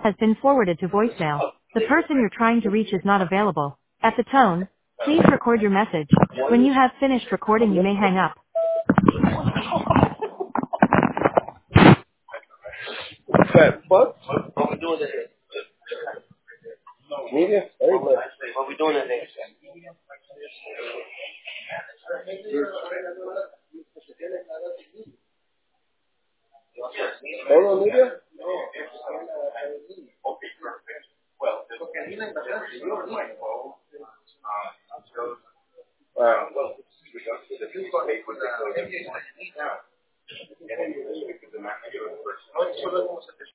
has been forwarded to voicemail. The person you're trying to reach is not available. At the tone, please record your message. When you have finished recording, you may hang up. Fat fuck? What we doing today? Media? Everybody. What we doing today? Hold on, media? Alright.